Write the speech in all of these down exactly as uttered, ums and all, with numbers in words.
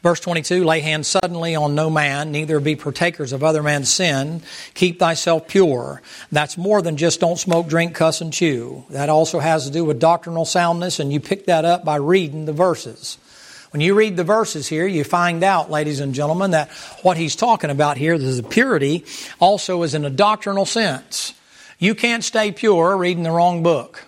Verse twenty-two, lay hands suddenly on no man, neither be partakers of other man's sin. Keep thyself pure. That's more than just don't smoke, drink, cuss, and chew. That also has to do with doctrinal soundness, and you pick that up by reading the verses. When you read the verses here, you find out, ladies and gentlemen, that what he's talking about here, the purity, also is in a doctrinal sense. You can't stay pure reading the wrong book.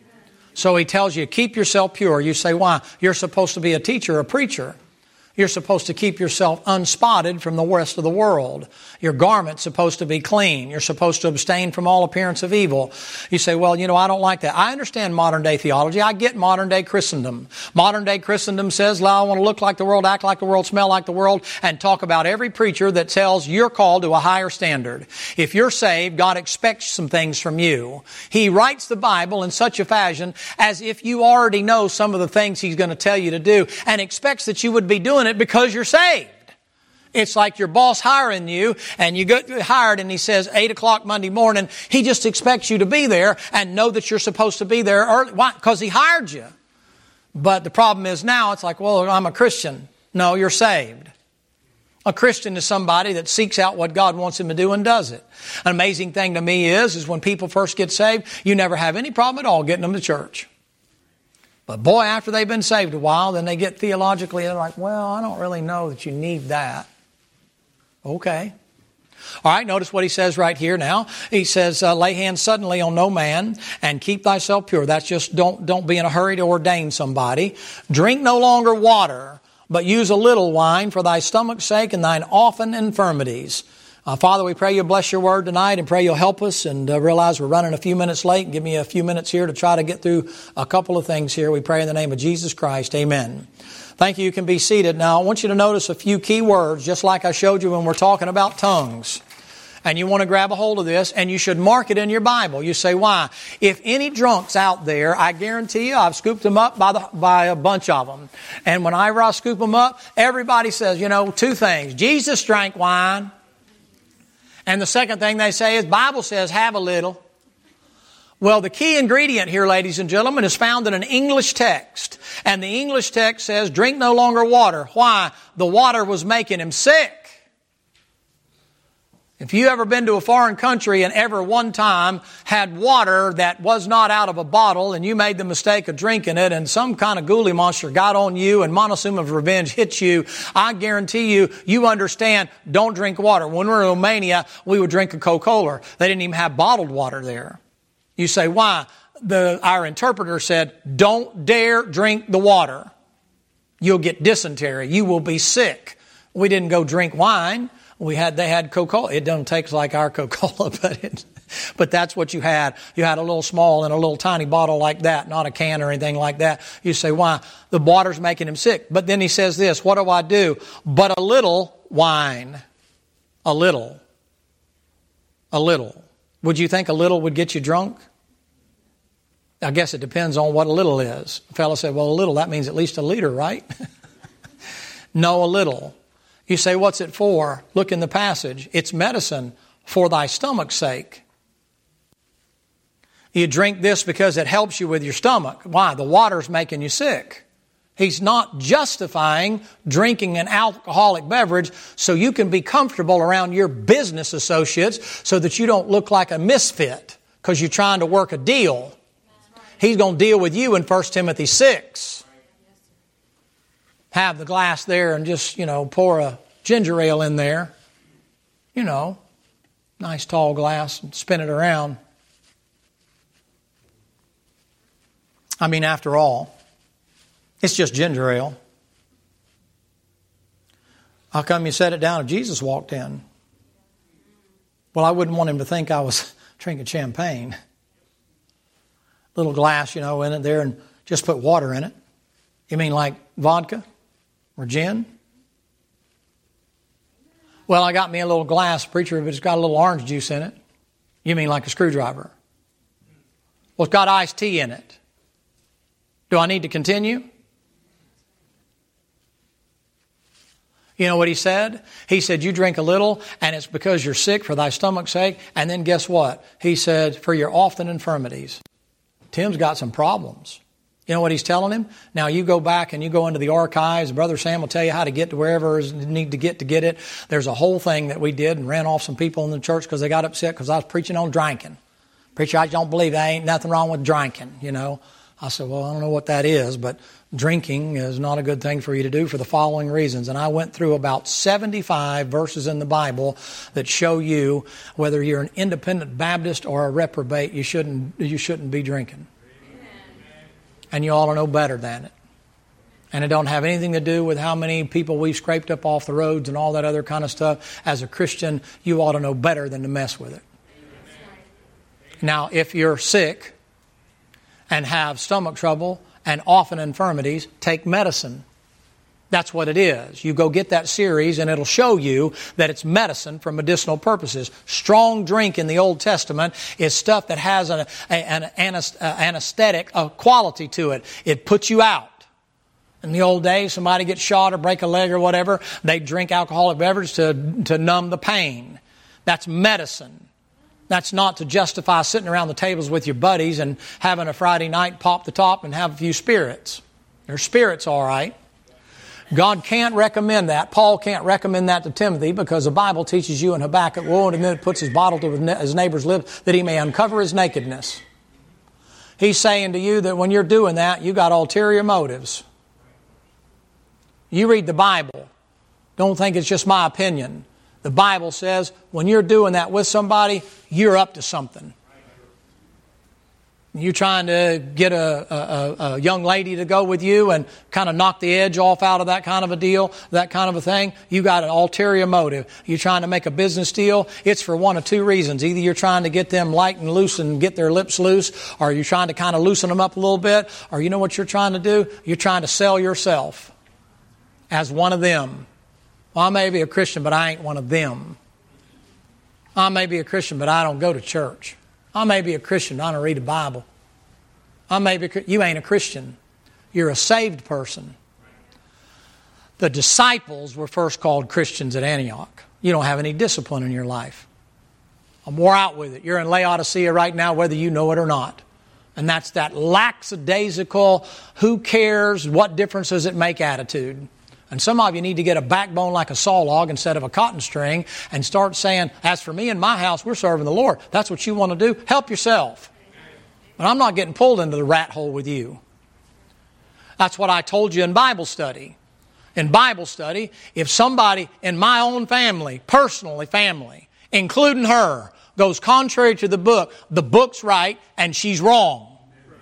So he tells you, keep yourself pure. You say, why? You're supposed to be a teacher, a preacher. You're supposed to keep yourself unspotted from the rest of the world. Your garment's supposed to be clean. You're supposed to abstain from all appearance of evil. You say, well, you know, I don't like that. I understand modern day theology. I get modern day Christendom. Modern day Christendom says, well, I want to look like the world, act like the world, smell like the world, and talk about every preacher that tells you're called to a higher standard. If you're saved, God expects some things from you. He writes the Bible in such a fashion as if you already know some of the things He's going to tell you to do, and expects that you would be doing it because you're saved. It's like your boss hiring you, and you get hired and he says eight o'clock Monday morning. He just expects you to be there and know that you're supposed to be there early. Why? Because he hired you. But the problem is now it's like, well, I'm a Christian. No, you're saved. A Christian is somebody that seeks out what God wants him to do and does it. An amazing thing to me is, is when people first get saved, you never have any problem at all getting them to church. But boy, after they've been saved a while, then they get theologically, they're like, well, I don't really know that you need that. Okay. All right, notice what he says right here now. He says, uh, lay hands suddenly on no man and keep thyself pure. That's just don't, don't be in a hurry to ordain somebody. Drink no longer water, but use a little wine for thy stomach's sake and thine often infirmities. Uh, Father, we pray you'll bless your word tonight and pray you'll help us, and uh, realize we're running a few minutes late. Give me a few minutes here to try to get through a couple of things here. We pray in the name of Jesus Christ. Amen. Thank you. You can be seated. Now, I want you to notice a few key words, just like I showed you when we're talking about tongues. And you want to grab a hold of this, and you should mark it in your Bible. You say, why? If any drunks out there, I guarantee you, I've scooped them up by the by a bunch of them. And whenever I scoop them up, everybody says, you know, two things. Jesus drank wine. And the second thing they say is, Bible says, have a little. Well, the key ingredient here, ladies and gentlemen, is found in an English text. And the English text says, drink no longer water. Why? The water was making him sick. If you ever been to a foreign country and ever one time had water that was not out of a bottle and you made the mistake of drinking it and some kind of ghoulie monster got on you and Montezuma's revenge hit you, I guarantee you, you understand, don't drink water. When we were in Romania, we would drink a Coca-Cola. They didn't even have bottled water there. You say, why? The, our interpreter said, don't dare drink the water. You'll get dysentery. You will be sick. We didn't go drink wine. We had, they had Coca-Cola. It doesn't taste like our Coca-Cola, but it, but that's what you had. You had a little small and a little tiny bottle like that, not a can or anything like that. You say, why? The water's making him sick. But then he says this, what do I do? But a little wine. A little. A little. Would you think a little would get you drunk? I guess it depends on what a little is. A fellow said, well, a little, that means at least a liter, right? No, a little. You say, what's it for? Look in the passage. It's medicine for thy stomach's sake. You drink this because it helps you with your stomach. Why? The water's making you sick. He's not justifying drinking an alcoholic beverage so you can be comfortable around your business associates so that you don't look like a misfit because you're trying to work a deal. He's going to deal with you in First Timothy six. Have the glass there and just, you know, pour a ginger ale in there. You know, nice tall glass and spin it around. I mean, after all, it's just ginger ale. How come you set it down if Jesus walked in? Well, I wouldn't want him to think I was drinking champagne. Little glass, you know, in it there and just put water in it. You mean like vodka? Or gin? Well, I got me a little glass, preacher, but it's got a little orange juice in it. You mean like a screwdriver? Well, it's got iced tea in it. Do I need to continue? You know what he said? He said, you drink a little, and it's because you're sick for thy stomach's sake. And then guess what? He said, for your often infirmities. Tim's got some problems. You know what he's telling him? Now you go back and you go into the archives. Brother Sam will tell you how to get to wherever you need to get to get it. There's a whole thing that we did and ran off some people in the church because they got upset because I was preaching on drinking. Preacher, I don't believe there ain't nothing wrong with drinking, you know. I said, well, I don't know what that is, but drinking is not a good thing for you to do for the following reasons. And I went through about seventy-five verses in the Bible that show you whether you're an independent Baptist or a reprobate, you shouldn't you shouldn't be drinking. And you ought to know better than it. And it don't have anything to do with how many people we've scraped up off the roads and all that other kind of stuff. As a Christian, you ought to know better than to mess with it. Now, if you're sick and have stomach trouble and often infirmities, take medicine. That's what it is. You go get that series and it'll show you that it's medicine for medicinal purposes. Strong drink in the Old Testament is stuff that has an, an, an anesthetic a quality to it. It puts you out. In the old days, somebody gets shot or break a leg or whatever, they drink alcoholic beverage to, to numb the pain. That's medicine. That's not to justify sitting around the tables with your buddies and having a Friday night, pop the top and have a few spirits. There's spirits, all right. God can't recommend that. Paul can't recommend that to Timothy because the Bible teaches you in Habakkuk, woe to him that puts his bottle to his neighbor's lips that he may uncover his nakedness. He's saying to you that when you're doing that, you got ulterior motives. You read the Bible. Don't think it's just my opinion. The Bible says when you're doing that with somebody, you're up to something. You're trying to get a, a, a young lady to go with you and kind of knock the edge off out of that kind of a deal, that kind of a thing. You got an ulterior motive. You're trying to make a business deal. It's for one of two reasons. Either you're trying to get them light and loose and get their lips loose, or you're trying to kind of loosen them up a little bit, or you know what you're trying to do? You're trying to sell yourself as one of them. Well, I may be a Christian, but I ain't one of them. I may be a Christian, but I don't go to church. I may be a Christian, but I don't read the Bible. I may be, you ain't a Christian. You're a saved person. The disciples were first called Christians at Antioch. You don't have any discipline in your life. I'm wore out with it. You're in Laodicea right now, whether you know it or not. And that's that lackadaisical, who cares, what difference does it make attitude. And some of you need to get a backbone like a saw log instead of a cotton string and start saying, as for me and my house, we're serving the Lord. That's what you want to do. Help yourself. But I'm not getting pulled into the rat hole with you. That's what I told you in Bible study. In Bible study, if somebody in my own family, personally family, including her, goes contrary to the book, the book's right and she's wrong.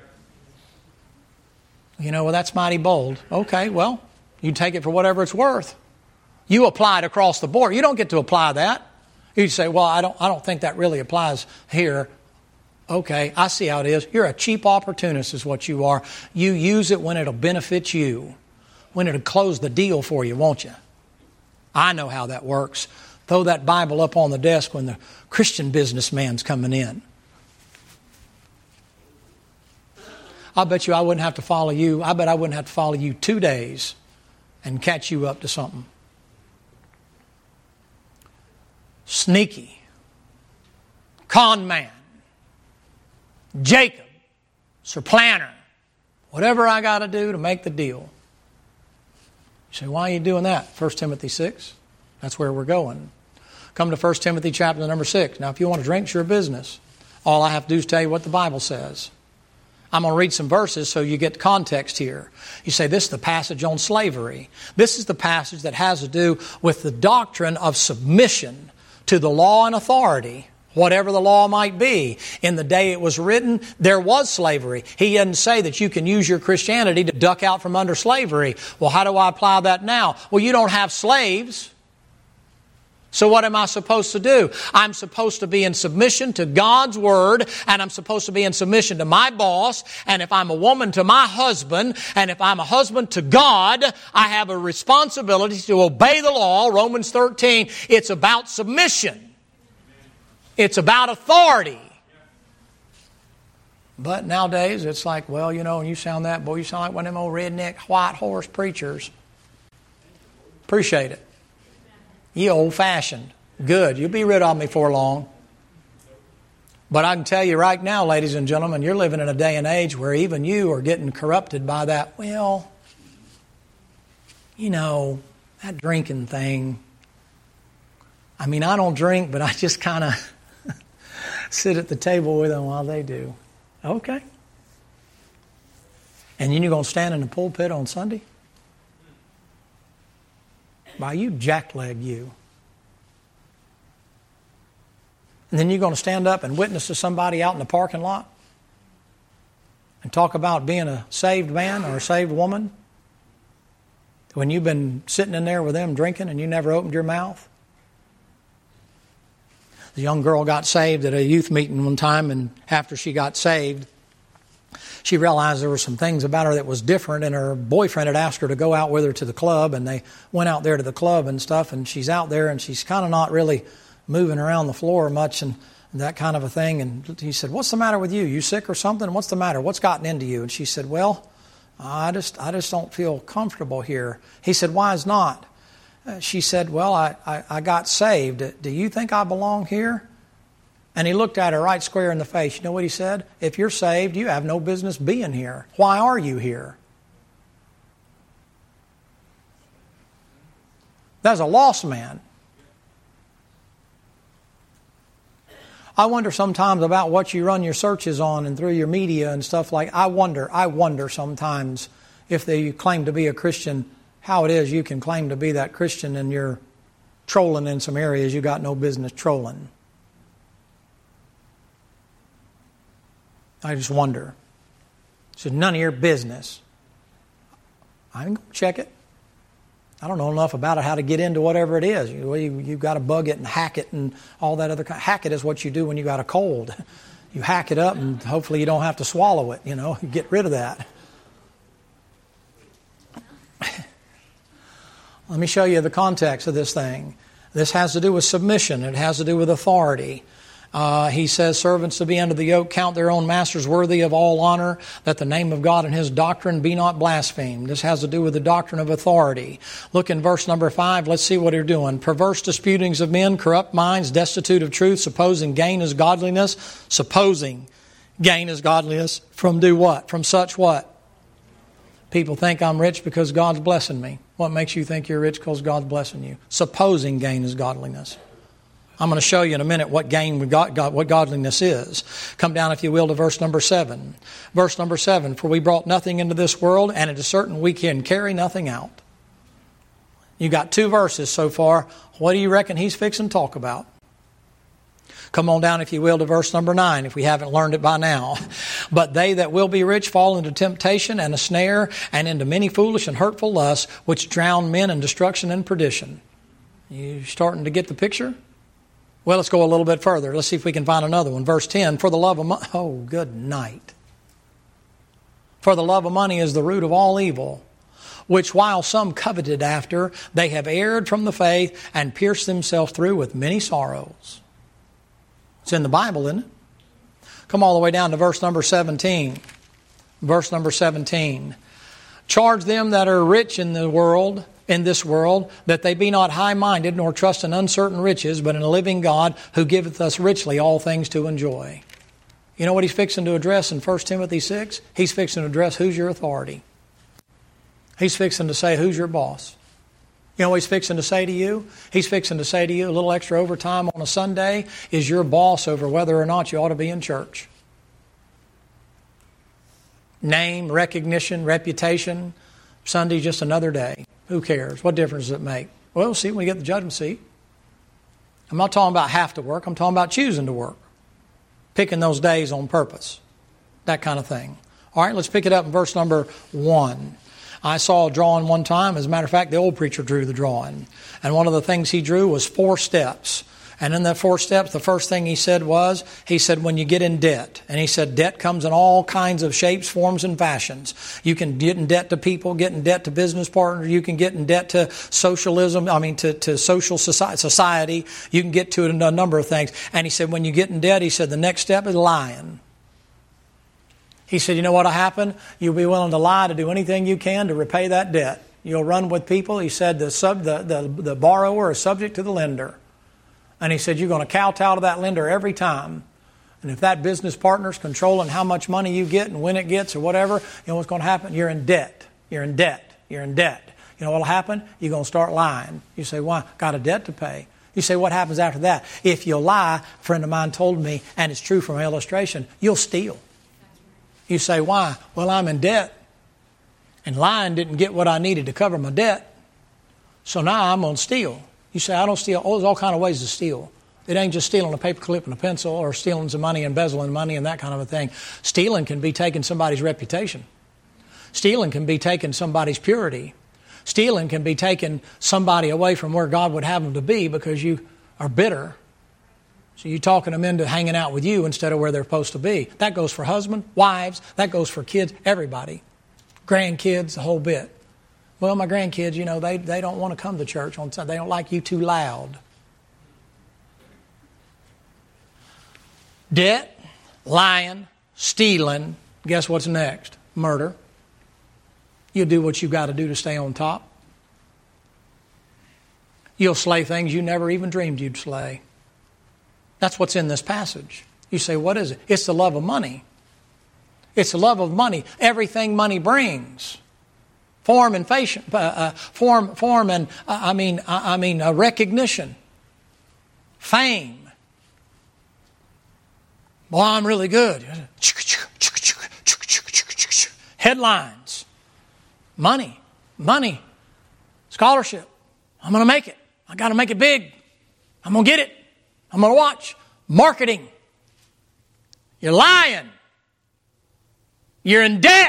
You know, well, that's mighty bold. Okay, well, you take it for whatever it's worth. You apply it across the board. You don't get to apply that. You say, well, I don't, I don't think that really applies here. Okay, I see how it is. You're a cheap opportunist is what you are. You use it when it'll benefit you. When it'll close the deal for you, won't you? I know how that works. Throw that Bible up on the desk when the Christian businessman's coming in. I bet you I wouldn't have to follow you. I bet I wouldn't have to follow you two days and catch you up to something. Sneaky. Con man. Jacob. Supplanter. Whatever I got to do to make the deal. You say, why are you doing that? First Timothy six. That's where we're going. Come to First Timothy chapter number six. Now, if you want to drink, it's your business. All I have to do is tell you what the Bible says. I'm going to read some verses so you get context here. You say, this is the passage on slavery. This is the passage that has to do with the doctrine of submission to the law and authority, whatever the law might be. In the day it was written, there was slavery. He doesn't say that you can use your Christianity to duck out from under slavery. Well, how do I apply that now? Well, you don't have slaves. So what am I supposed to do? I'm supposed to be in submission to God's Word, and I'm supposed to be in submission to my boss, and if I'm a woman, to my husband, and if I'm a husband, to God. I have a responsibility to obey the law, Romans thirteen. It's about submission. It's about authority. But nowadays, it's like, well, you know, and you sound that, boy, you sound like one of them old redneck white horse preachers. Appreciate it. You old-fashioned. Good. You'll be rid of me before long. But I can tell you right now, ladies and gentlemen, you're living in a day and age where even you are getting corrupted by that, well, you know, that drinking thing. I mean, I don't drink, but I just kind of sit at the table with them while they do. Okay. And then you're going to stand in the pulpit on Sunday? Why, you jackleg you. And then you're going to stand up and witness to somebody out in the parking lot and talk about being a saved man or a saved woman when you've been sitting in there with them drinking and you never opened your mouth? The young girl got saved at a youth meeting one time, and after she got saved, she realized there were some things about her that was different, and her boyfriend had asked her to go out with her to the club, and they went out there to the club and stuff, and she's out there, and she's kind of not really moving around the floor much and that kind of a thing. And he said, "What's the matter with you? You sick or something? What's the matter? What's gotten into you?" And she said, "Well, I just I just don't feel comfortable here." He said, "Why is not?" Uh, she said, "Well, I, I, I got saved. Do you think I belong here?" And he looked at her right square in the face. You know what he said? "If you're saved, you have no business being here. Why are you here?" That's a lost man. I wonder sometimes about what you run your searches on and through your media and stuff like. I wonder, I wonder sometimes if they claim to be a Christian, how it is you can claim to be that Christian and you're trolling in some areas you got no business trolling. I just wonder. It's none of your business. I can go check it. I don't know enough about it how to get into whatever it is. You, you, you've got to bug it and hack it and all that other kind. Hack it is what you do when you got a cold. You hack it up and hopefully you don't have to swallow it, you know, get rid of that. Let me show you the context of this thing. This has to do with submission. It has to do with authority. Uh, he says, "Servants, to be under the yoke, count their own masters worthy of all honor, that the name of God and His doctrine be not blasphemed." This has to do with the doctrine of authority. Look in verse number five. Let's see what they're doing. "Perverse disputings of men, corrupt minds, destitute of truth, supposing gain is godliness." Supposing gain is godliness. From do what? From such what? People think I'm rich because God's blessing me. What makes you think you're rich because God's blessing you? Supposing gain is godliness. I'm going to show you in a minute what gain we got, got, what godliness is. Come down, if you will, to verse number seven. Verse number seven, "For we brought nothing into this world, and it is certain we can carry nothing out." You got two verses so far. What do you reckon he's fixing to talk about? Come on down, if you will, to verse number nine, if we haven't learned it by now. "But they that will be rich fall into temptation and a snare, and into many foolish and hurtful lusts, which drown men in destruction and perdition." You starting to get the picture? Well, let's go a little bit further. Let's see if we can find another one. Verse ten, "For the love of money..." Oh, good night. "For the love of money is the root of all evil, which while some coveted after, they have erred from the faith and pierced themselves through with many sorrows." It's in the Bible, isn't it? Come all the way down to verse number seventeen. Verse number seventeen. "Charge them that are rich in the world, in this world, that they be not high-minded, nor trust in uncertain riches, but in a living God, who giveth us richly all things to enjoy." You know what he's fixing to address in First Timothy six? He's fixing to address who's your authority. He's fixing to say who's your boss. You know what he's fixing to say to you? He's fixing to say to you, a little extra overtime on a Sunday is your boss over whether or not you ought to be in church. Name, recognition, reputation. Sunday's just another day. Who cares? What difference does it make? Well, we'll see when we get the judgment seat. I'm not talking about have to work. I'm talking about choosing to work. Picking those days on purpose. That kind of thing. All right, let's pick it up in verse number one. I saw a drawing one time. As a matter of fact, the old preacher drew the drawing. And one of the things he drew was four steps. And in the four steps, the first thing he said was, he said, when you get in debt. And he said, debt comes in all kinds of shapes, forms, and fashions. You can get in debt to people, get in debt to business partners. You can get in debt to socialism, I mean, to, to social society. You can get to a number of things. And he said, when you get in debt, he said, the next step is lying. He said, you know what'll happen? You'll be willing to lie to do anything you can to repay that debt. You'll run with people. He said, the sub, the, the, the borrower is subject to the lender. And he said, you're going to kowtow to that lender every time. And if that business partner's controlling how much money you get and when it gets or whatever, you know what's going to happen? You're in debt. You're in debt. You're in debt. You know what will happen? You're going to start lying. You say, why? Got a debt to pay. You say, what happens after that? If you lie, a friend of mine told me, and it's true from illustration, you'll steal. You say, why? Well, I'm in debt. And lying didn't get what I needed to cover my debt. So now I'm going to steal. You say, I don't steal. Oh, there's all kinds of ways to steal. It ain't just stealing a paperclip and a pencil or stealing some money, embezzling money and that kind of a thing. Stealing can be taking somebody's reputation. Stealing can be taking somebody's purity. Stealing can be taking somebody away from where God would have them to be because you are bitter. So you're talking them into hanging out with you instead of where they're supposed to be. That goes for husbands, wives, that goes for kids, everybody. Grandkids, the whole bit. Well, my grandkids, you know, they, they don't want to come to church on Sunday. They don't like you too loud. Debt, lying, stealing. Guess what's next? Murder. You'll do what you've got to do to stay on top. You'll slay things you never even dreamed you'd slay. That's what's in this passage. You say, what is it? It's the love of money. It's the love of money. Everything money brings. Form and fashion, uh, uh, form, form and uh, I mean, I, I mean, uh, recognition, fame. Well, I'm really good. Headlines. Money, money, scholarship. I'm going to make it. I got to make it big. I'm going to get it. I'm going to watch. Marketing. You're lying. You're in debt.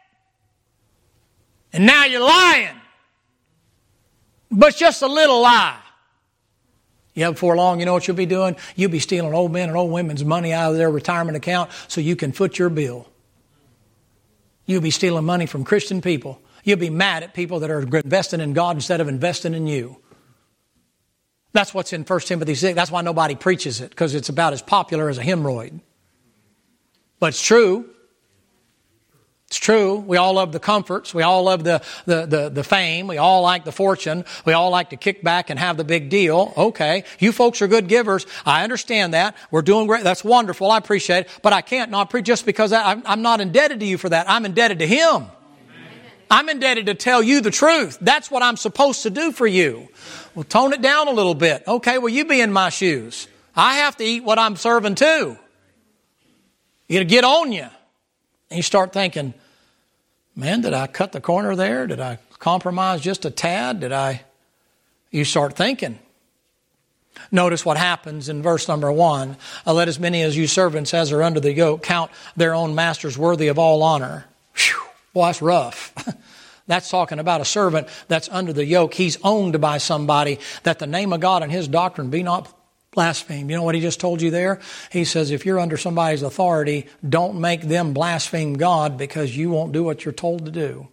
And now you're lying. But just a little lie. Yeah, before long, you know what you'll be doing? You'll be stealing old men and old women's money out of their retirement account so you can foot your bill. You'll be stealing money from Christian people. You'll be mad at people that are investing in God instead of investing in you. That's what's in First Timothy six. That's why nobody preaches it, because it's about as popular as a hemorrhoid. But it's true. It's true. We all love the comforts. We all love the, the, the, the fame. We all like the fortune. We all like to kick back and have the big deal. Okay. You folks are good givers. I understand that. We're doing great. That's wonderful. I appreciate it. But I can't not preach just because I, I'm, I'm not indebted to you for that. I'm indebted to Him. Amen. I'm indebted to tell you the truth. That's what I'm supposed to do for you. Well, tone it down a little bit. Okay. Well, you be in my shoes. I have to eat what I'm serving too. It'll get on you. And you start thinking, man, did I cut the corner there? Did I compromise just a tad? Did I? You start thinking. Notice what happens in verse number one. Uh, Let as many as you servants as are under the yoke count their own masters worthy of all honor. Whew, boy, that's rough. That's talking about a servant that's under the yoke. He's owned by somebody, that the name of God and His doctrine be not blaspheme. You know what he just told you there? He says, if you're under somebody's authority, don't make them blaspheme God because you won't do what you're told to do.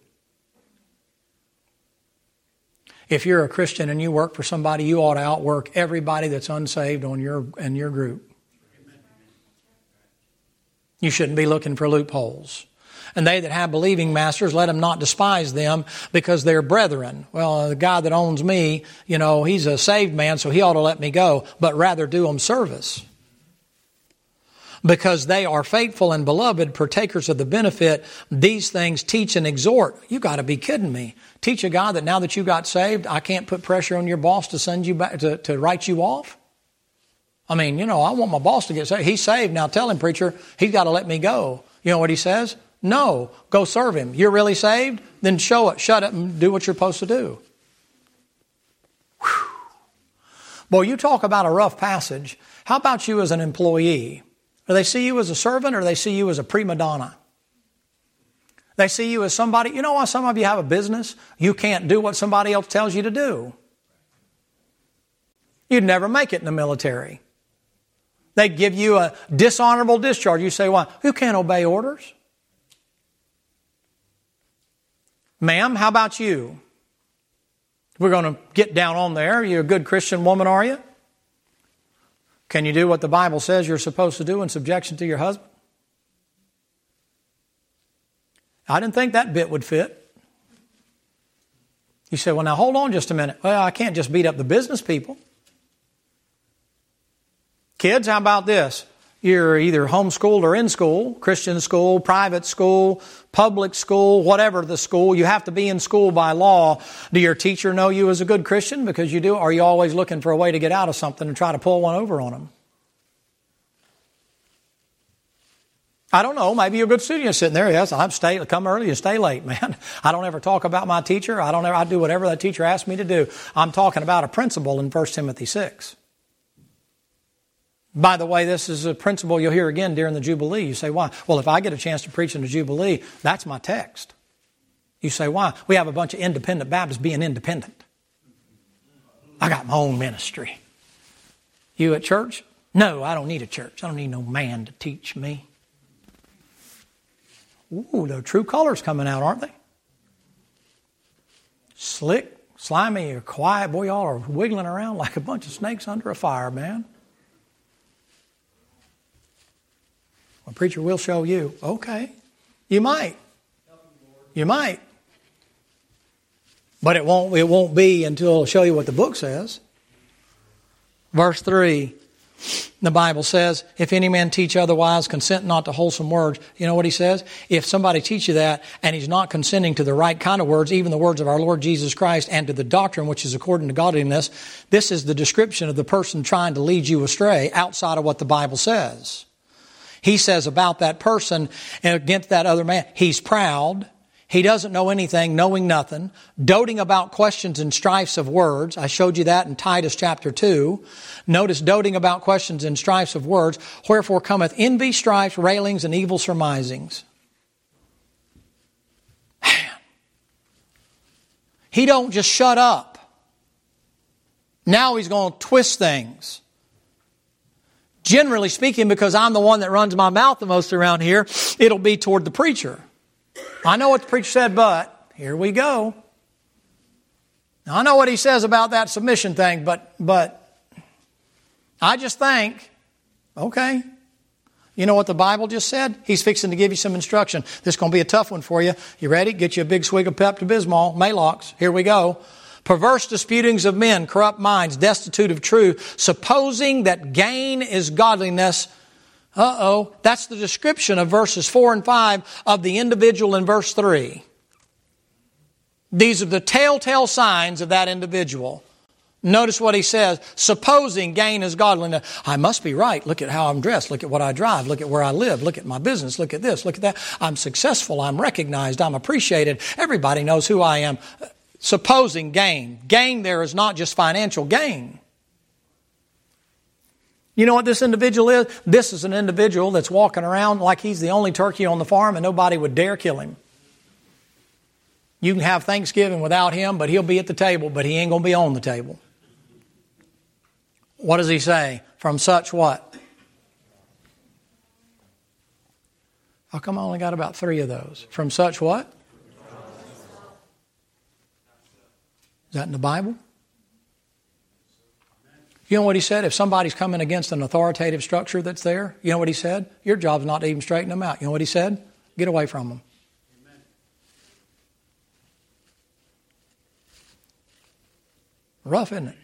If you're a Christian and you work for somebody, you ought to outwork everybody that's unsaved on your in your group. You shouldn't be looking for loopholes. And they that have believing masters, let them not despise them because they're brethren. Well, the guy that owns me, you know, he's a saved man, so he ought to let me go, but rather do them service. Because they are faithful and beloved, partakers of the benefit, these things teach and exhort. You got to be kidding me. Teach a guy that now that you got saved, I can't put pressure on your boss to send you back, to, to write you off? I mean, you know, I want my boss to get saved. He's saved. Now tell him, preacher, he's got to let me go. You know what he says? No, go serve him. You're really saved? Then show it, shut it, and do what you're supposed to do. Whew. Boy, you talk about a rough passage. How about you as an employee? Do they see you as a servant or do they see you as a prima donna? They see you as somebody, you know why some of you have a business? You can't do what somebody else tells you to do. You'd never make it in the military. They'd give you a dishonorable discharge. You say, why? Who can't obey orders? Ma'am, how about you? We're going to get down on there. You're a good Christian woman, are you? Can you do what the Bible says you're supposed to do in subjection to your husband? I didn't think that bit would fit. You say, well, now hold on just a minute. Well, I can't just beat up the business people. Kids, how about this? You're either homeschooled or in school, Christian school, private school, public school, whatever the school. You have to be in school by law. Do your teacher know you as a good Christian because you do? Or are you always looking for a way to get out of something and try to pull one over on them? I don't know. Maybe you're a good student. You're sitting there. Yes, I'm stay. Come early and stay late, man. I don't ever talk about my teacher. I don't ever. I do whatever that teacher asks me to do. I'm talking about a principle in First Timothy six. By the way, this is a principle you'll hear again during the Jubilee. You say, why? Well, if I get a chance to preach in the Jubilee, that's my text. You say, why? We have a bunch of independent Baptists being independent. I got my own ministry. You at church? No, I don't need a church. I don't need no man to teach me. Ooh, the true colors coming out, aren't they? Slick, slimy, or quiet. Boy, y'all are wiggling around like a bunch of snakes under a fire, man. A preacher will show you. Okay. You might. You might. But it won't, it won't be until it'll show you what the book says. Verse three, the Bible says, if any man teach otherwise, consent not to wholesome words. You know what he says? If somebody teach you that and he's not consenting to the right kind of words, even the words of our Lord Jesus Christ and to the doctrine which is according to godliness, this is the description of the person trying to lead you astray outside of what the Bible says. He says about that person against that other man, he's proud. He doesn't know anything, knowing nothing, doting about questions and strifes of words. I showed you that in Titus chapter two. Notice doting about questions and strifes of words. Wherefore cometh envy, strife, railings, and evil surmisings. Man. He don't just shut up. Now he's going to twist things. Generally speaking, because I'm the one that runs my mouth the most around here, it'll be toward the preacher. I know what the preacher said, but here we go. Now, I know what he says about that submission thing, but but I just think, okay, you know what the Bible just said? He's fixing to give you some instruction. This is going to be a tough one for you. You ready? Get you a big swig of Pepto-Bismol, Malox. Here we go. Perverse disputings of men, corrupt minds, destitute of truth, supposing that gain is godliness. Uh-oh, that's the description of verses four and five of the individual in verse three. These are the telltale signs of that individual. Notice what he says, supposing gain is godliness. I must be right. Look at how I'm dressed. Look at what I drive. Look at where I live. Look at my business. Look at this. Look at that. I'm successful. I'm recognized. I'm appreciated. Everybody knows who I am. Supposing gain. Gain there is not just financial gain. You know what this individual is? This is an individual that's walking around like he's the only turkey on the farm and nobody would dare kill him. You can have Thanksgiving without him, but he'll be at the table, but he ain't going to be on the table. What does he say? From such what? How come I only got about three of those? From such what? Is that in the Bible? You know what he said? If somebody's coming against an authoritative structure that's there, you know what he said? Your job's not to even straighten them out. You know what he said? Get away from them. Amen. Rough, isn't it?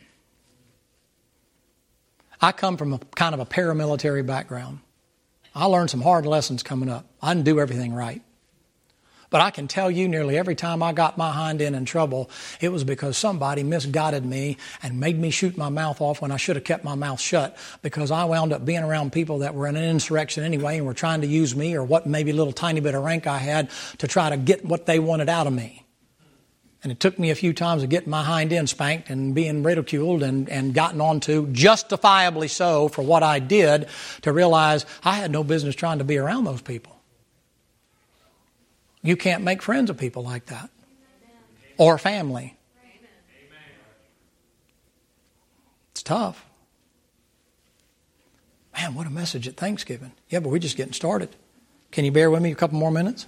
I come from a kind of a paramilitary background. I learned some hard lessons coming up. I didn't do everything right. But I can tell you nearly every time I got my hind end in trouble, it was because somebody misguided me and made me shoot my mouth off when I should have kept my mouth shut, because I wound up being around people that were in an insurrection anyway and were trying to use me or what maybe little tiny bit of rank I had to try to get what they wanted out of me. And it took me a few times of getting my hind end spanked and being ridiculed and, and gotten onto, justifiably so, for what I did, to realize I had no business trying to be around those people. You can't make friends with people like that. Or family. It's tough. Man, what a message at Thanksgiving. Yeah, but we're just getting started. Can you bear with me a couple more minutes?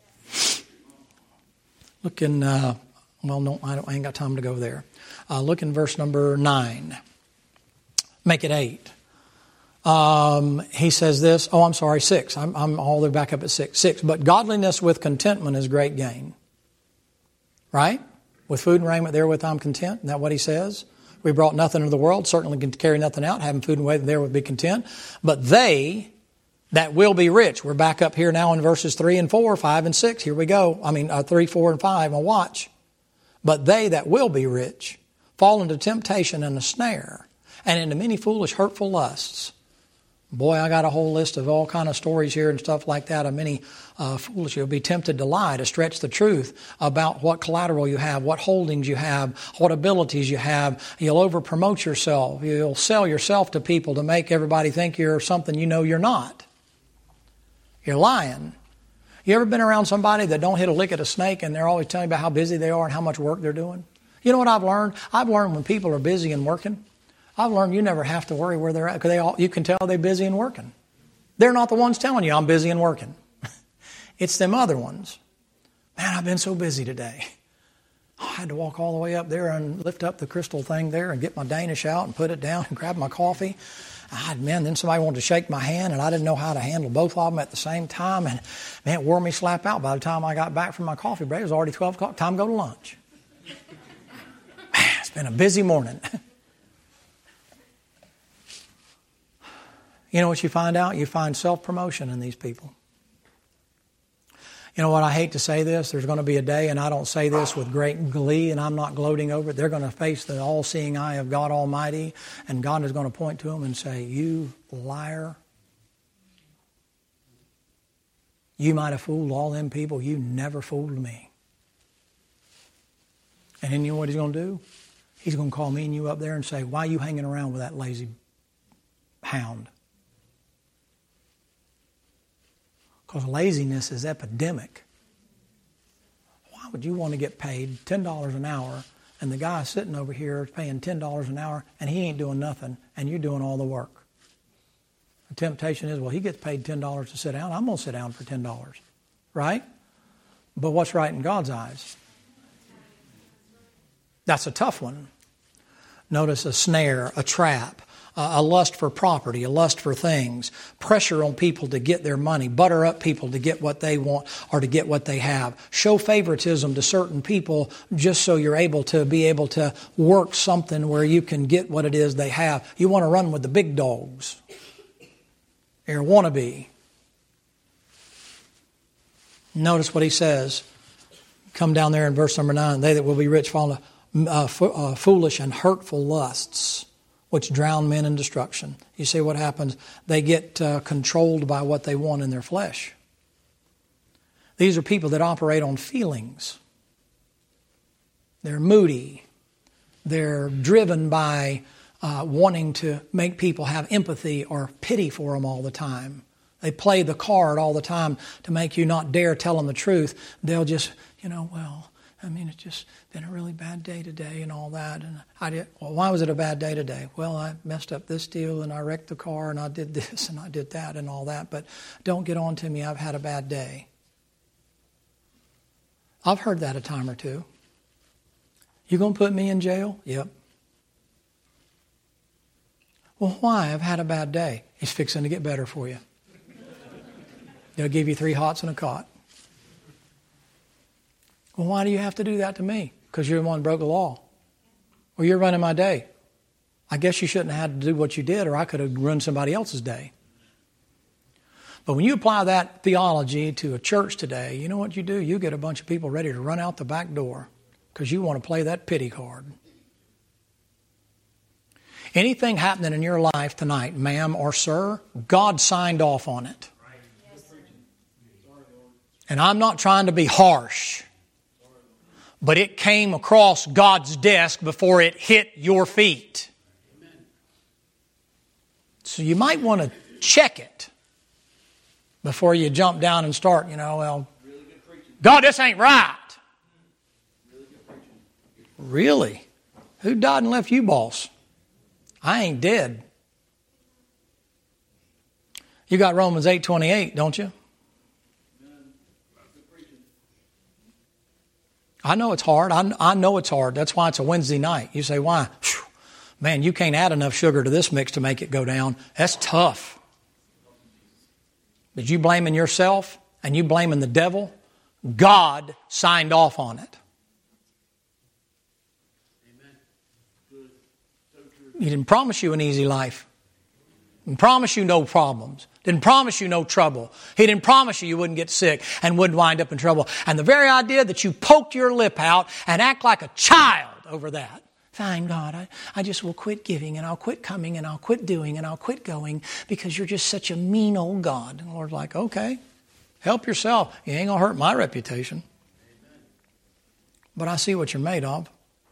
Look in, uh, well, no, I, don't, I ain't got time to go there. Uh, look in verse number nine. Make it eight. Um, he says this, oh, I'm sorry, six. I'm, I'm all the way back up at six. Six. But godliness with contentment is great gain. Right? With food and raiment therewith I'm content. Isn't that what he says? We brought nothing into the world, certainly can carry nothing out. Having food and raiment therewith be content. But they, that will be rich. We're back up here now in verses three and four, five and six. Here we go. I mean, uh, three, four, and five. Now watch. But they that will be rich fall into temptation and a snare, and into many foolish, hurtful lusts. Boy, I got a whole list of all kind of stories here and stuff like that of many uh, foolish. You'll be tempted to lie, to stretch the truth about what collateral you have, what holdings you have, what abilities you have. You'll over-promote yourself. You'll sell yourself to people to make everybody think you're something you know you're not. You're lying. You ever been around somebody that don't hit a lick at a snake and they're always telling you about how busy they are and how much work they're doing? You know what I've learned? I've learned when people are busy and working, I've learned you never have to worry where they're at because they all, you can tell they're busy and working. They're not the ones telling you, I'm busy and working. It's them other ones. Man, I've been so busy today. I had to walk all the way up there and lift up the crystal thing there and get my Danish out and put it down and grab my coffee. I, man, then somebody wanted to shake my hand and I didn't know how to handle both of them at the same time. And man, it wore me slap out. By the time I got back from my coffee break, it was already twelve o'clock. Time to go to lunch. Man, it's been a busy morning. You know what you find out? You find self-promotion in these people. You know what? I hate to say this. There's going to be a day, and I don't say this with great glee, and I'm not gloating over it. They're going to face the all-seeing eye of God Almighty, and God is going to point to them and say, you liar. You might have fooled all them people. You never fooled me. And then you know what he's going to do? He's going to call me and you up there and say, why are you hanging around with that lazy hound? Because laziness is epidemic. Why would you want to get paid ten dollars an hour and the guy sitting over here is paying ten dollars an hour and he ain't doing nothing and you're doing all the work? The temptation is, well, he gets paid ten dollars to sit down. I'm going to sit down for ten dollars. Right? But what's right in God's eyes? That's a tough one. Notice a snare, a trap. A lust for property, a lust for things, pressure on people to get their money, butter up people to get what they want or to get what they have. Show favoritism to certain people just so you're able to be able to work something where you can get what it is they have. You want to run with the big dogs. You're a wannabe. Notice what he says. Come down there in verse number nine. They that will be rich fall into uh, fo- uh, foolish and hurtful lusts, which drown men in destruction. You see what happens? They get uh, controlled by what they want in their flesh. These are people that operate on feelings. They're moody. They're driven by uh, wanting to make people have empathy or pity for them all the time. They play the card all the time to make you not dare tell them the truth. They'll just, you know, well, I mean, it's just been a really bad day today and all that. And I did, well, why was it a bad day today? Well, I messed up this deal and I wrecked the car and I did this and I did that and all that. But don't get on to me. I've had a bad day. I've heard that a time or two. You going to put me in jail? Yep. Well, why? I've had a bad day. He's fixing to get better for you. They'll give you three hots and a cot. Well, why do you have to do that to me? Because you're the one who broke the law. Well, you're running my day. I guess you shouldn't have had to do what you did, or I could have ruined somebody else's day. But when you apply that theology to a church today, you know what you do? You get a bunch of people ready to run out the back door because you want to play that pity card. Anything happening in your life tonight, ma'am or sir, God signed off on it. And I'm not trying to be harsh, but it came across God's desk before it hit your feet. So you might want to check it before you jump down and start, you know, well, God, this ain't right. Really? Who died and left you, boss? I ain't dead. You got Romans eight twenty-eight, don't you? I know it's hard. I, I know it's hard. That's why it's a Wednesday night. You say, why? Whew, man, you can't add enough sugar to this mix to make it go down. That's tough. But you blaming yourself and you blaming the devil, God signed off on it. He didn't promise you an easy life. Didn't promise you no problems. Didn't promise you no trouble. He didn't promise you you wouldn't get sick and wouldn't wind up in trouble. And the very idea that you poked your lip out and act like a child over that. Fine, God, I, I just will quit giving and I'll quit coming and I'll quit doing and I'll quit going because you're just such a mean old God. And the Lord's like, okay, help yourself. You ain't going to hurt my reputation. Amen. But I see what you're made of.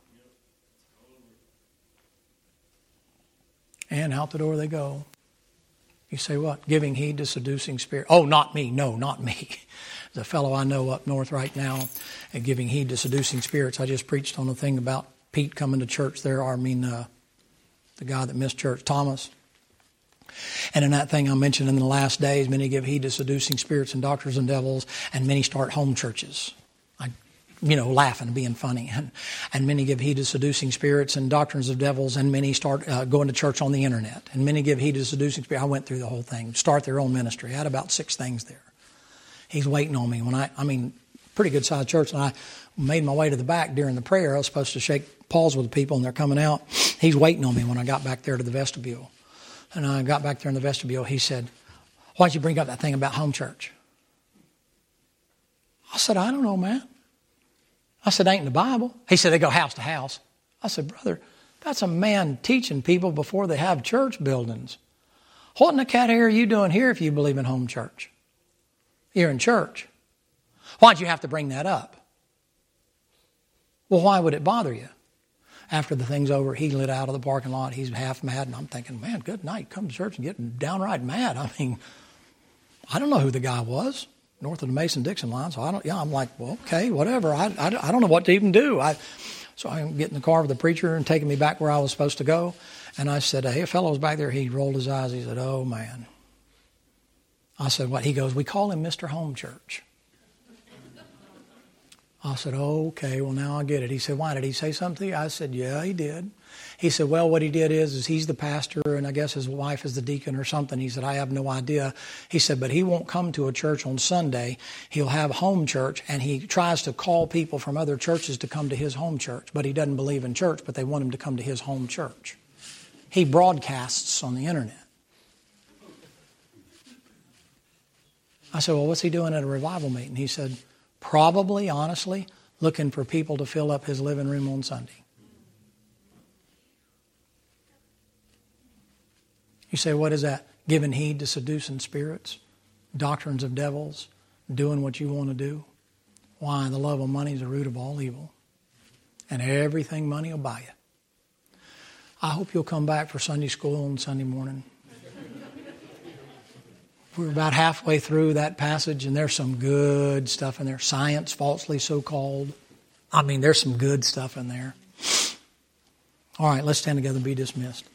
And out the door they go. You say what? Giving heed to seducing spirit. Oh, not me. No, not me. There's a fellow I know up north right now and giving heed to seducing spirits. I just preached on a thing about Pete coming to church there, or I mean uh, the guy that missed church, Thomas. And in that thing I mentioned in the last days, many give heed to seducing spirits and doctors and devils, and many start home churches. I, you know, laughing and being funny. And, and many give heed to seducing spirits and doctrines of devils, and many start uh, going to church on the internet. And many give heed to seducing spirits. I went through the whole thing. Start their own ministry. I had about six things there. He's waiting on me. When I, I mean, pretty good sized church, and I made my way to the back during the prayer. I was supposed to shake paws with the people, and they're coming out. He's waiting on me when I got back there to the vestibule. And I got back there in the vestibule. He said, why'd you bring up that thing about home church? I said, I don't know, man. I said, ain't in the Bible. He said, they go house to house. I said, brother, that's a man teaching people before they have church buildings. What in the cat hair are you doing here if you believe in home church? You're in church. Why'd you have to bring that up? Well, why would it bother you? After the thing's over, he lit out of the parking lot. He's half mad, and I'm thinking, man, good night. Come to church and get downright mad. I mean, I don't know who the guy was, north of the Mason-Dixon line. So I don't. Yeah, I'm like, well, okay, whatever. I, I, I don't know what to even do. I, so I get in the car with the preacher and taking me back where I was supposed to go. And I said, hey, a fellow's back there. He rolled his eyes. He said, oh, man. I said, what? He goes, we call him Mister Home Church. I said, oh, okay, well, now I get it. He said, why, did he say something to you? I said, yeah, he did. He said, well, what he did is, is he's the pastor, and I guess his wife is the deacon or something. He said, I have no idea. He said, but he won't come to a church on Sunday. He'll have home church, and he tries to call people from other churches to come to his home church. But he doesn't believe in church, but they want him to come to his home church. He broadcasts on the internet. I said, well, what's he doing at a revival meeting? He said, probably, honestly, looking for people to fill up his living room on Sunday. You say, what is that? Giving heed to seducing spirits, doctrines of devils, doing what you want to do. Why? The love of money is the root of all evil. And everything money will buy you. I hope you'll come back for Sunday school on Sunday morning. We're about halfway through that passage, and there's some good stuff in there. Science, falsely so-called. I mean, there's some good stuff in there. All right, let's stand together and be dismissed.